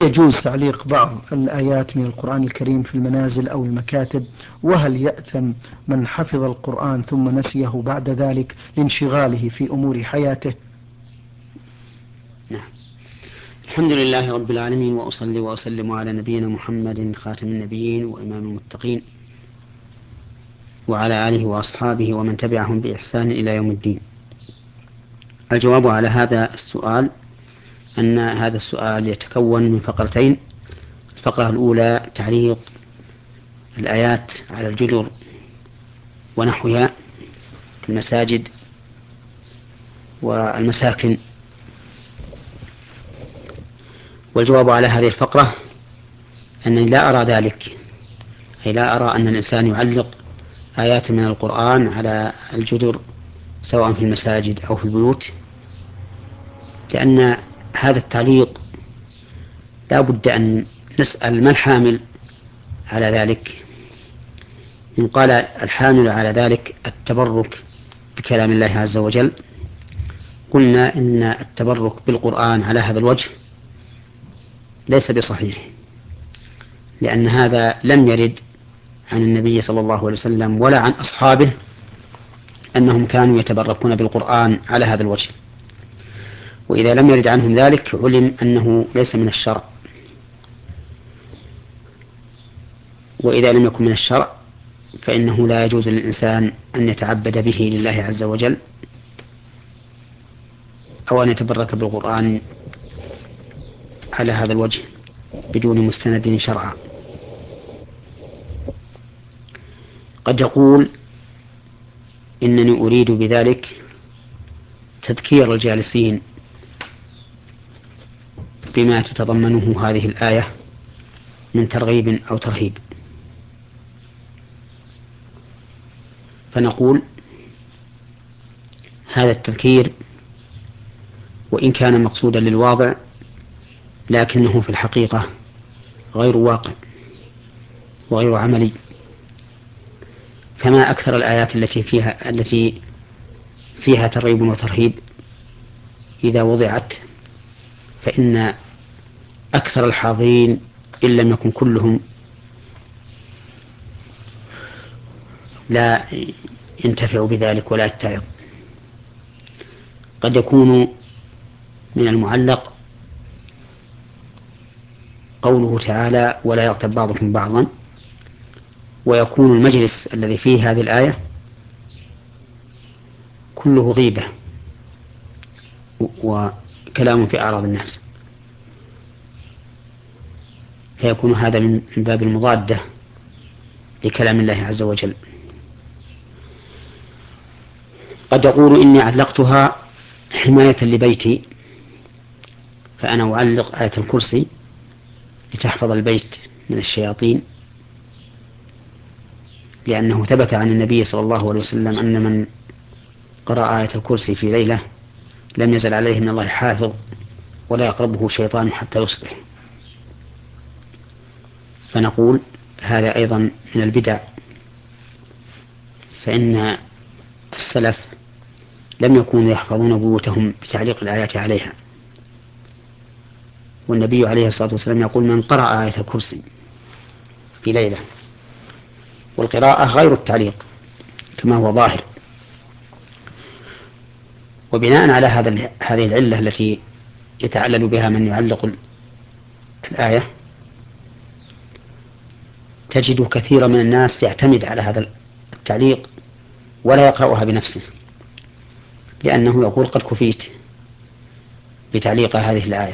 يجوز تعليق بعض الآيات من القرآن الكريم في المنازل أو المكاتب؟ وهل يأثم من حفظ القرآن ثم نسيه بعد ذلك لانشغاله في أمور حياته؟ نعم. الحمد لله رب العالمين، وأصلي وأسلم على نبينا محمد خاتم النبيين وإمام المتقين، وعلى آله وأصحابه ومن تبعهم بإحسان إلى يوم الدين. الجواب على هذا السؤال أن هذا السؤال يتكون من فقرتين. الفقرة الأولى تعليق الآيات على الجدر ونحوها في المساجد والمساكن. والجواب على هذه الفقرة أنني لا أرى ذلك، أي لا أرى أن الإنسان يعلق آيات من القرآن على الجدر سواء في المساجد أو في البيوت، لأن هذا التعليق لا بد أن نسأل ما الحامل على ذلك. إن قال الحامل على ذلك التبرك بكلام الله عز وجل، قلنا إن التبرك بالقرآن على هذا الوجه ليس بصحيح، لأن هذا لم يرد عن النبي صلى الله عليه وسلم ولا عن أصحابه أنهم كانوا يتبركون بالقرآن على هذا الوجه. وإذا لم يرد عنهم ذلك علم أنه ليس من الشرع، وإذا لم يكن من الشرع فإنه لا يجوز للإنسان أن يتعبد به لله عز وجل أو أن يتبرك بالقرآن على هذا الوجه بدون مستند شرعا. قد يقول إنني أريد بذلك تذكير الجالسين بما تتضمنه هذه الآية من ترغيب أو ترهيب، فنقول هذا التذكير وإن كان مقصودا للواضع لكنه في الحقيقة غير واقع وغير عملي. فما أكثر الآيات التي فيها ترغيب وترهيب إذا وضعت، فإن أكثر الحاضرين إن لم يكن كلهم لا ينتفع بذلك ولا يتعظ. قد يكون من المعلق قوله تعالى ولا يغتب بعضكم بعضا، ويكون المجلس الذي فيه هذه الآية كله غيبة وكلام في أعراض الناس، فيكون هذا من باب المضادة لكلام الله عز وجل. قد يقول إني علقتها حماية لبيتي، فأنا أعلق آية الكرسي لتحفظ البيت من الشياطين، لأنه ثبت عن النبي صلى الله عليه وسلم أن من قرأ آية الكرسي في ليلة لم يزل عليه من الله حافظ ولا يقربه شيطان حتى يصبح. فنقول هذا أيضا من البدع، فإن السلف لم يكونوا يحفظون بيوتهم بتعليق الآيات عليها، والنبي عليه الصلاة والسلام يقول من قرأ آية الكرسي في ليلة، والقراءة غير التعليق كما هو ظاهر. وبناء على هذه العلة التي يتعلل بها من يعلق الآية، تجد كثيرا من الناس يعتمد على هذا التعليق ولا يقرأها بنفسه، لأنه يقول قد كفيت بتعليق هذه الآية،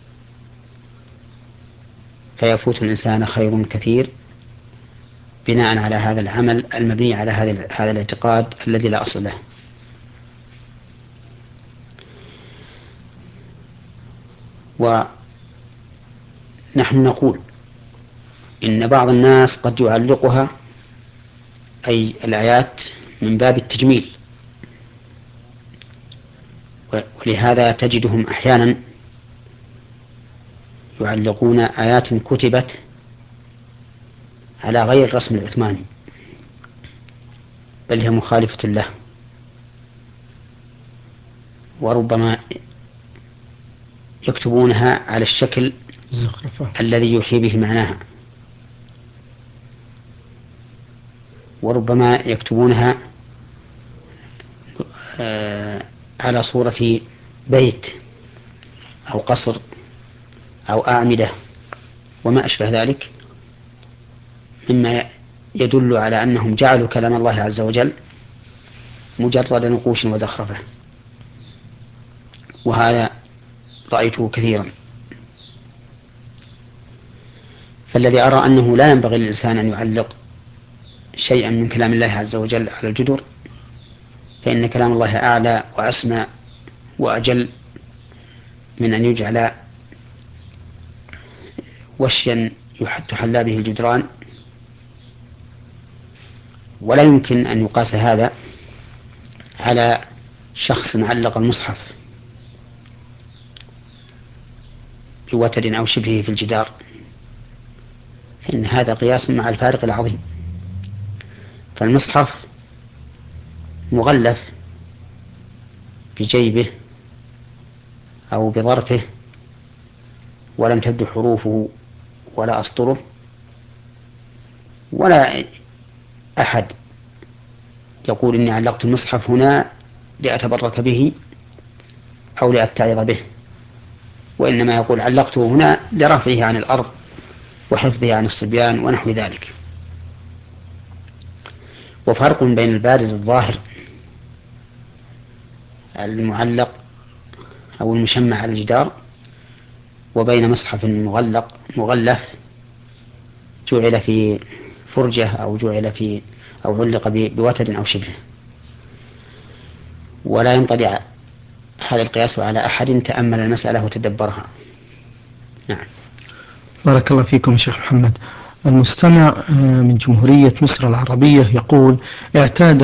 فيفوت الإنسان خير كثير بناء على هذا العمل المبني على هذا الاعتقاد الذي لا أصل له. ونحن نقول إن بعض الناس قد يعلقها أي الآيات من باب التجميل، ولهذا تجدهم أحيانا يعلقون آيات كتبت على غير الرسم العثماني، بل هي مخالفة له، وربما يكتبونها على الشكل الذي يوحي به معناها، وربما يكتبونها على صورة بيت أو قصر أو أعمدة وما أشبه ذلك، مما يدل على أنهم جعلوا كلام الله عز وجل مجرد نقوش وزخرفة، وهذا رأيته كثيرا. فالذي أرى أنه لا ينبغي للإنسان أن يعلق شيئا من كلام الله عز وجل على الجدر، فإن كلام الله أعلى وأسمى وأجل من أن يجعل وشيا تحلى به الجدران. ولا يمكن أن يقاس هذا على شخص علق المصحف بوتر أو شبهه في الجدار، فإن هذا قياس مع الفارق العظيم. فالمصحف مغلف بجيبه أو بظرفه ولم تبدو حروفه ولا أسطره، ولا أحد يقول إني علقت المصحف هنا لأتبرك به أو لأتعظ به، وإنما يقول علقته هنا لرفعه عن الأرض وحفظه عن الصبيان ونحو ذلك. وفرق بين البارز الظاهر المعلق أو المشمع على الجدار وبين مصحف مغلف جعل في فرجة أو جعل في أو علق بوتر أو شبهه. ولا ينطلع هذا القياس على أحد تأمل المسألة وتدبرها. نعم. بارك الله فيكم شيخ محمد. المستمع من جمهورية مصر العربية يقول: اعتاد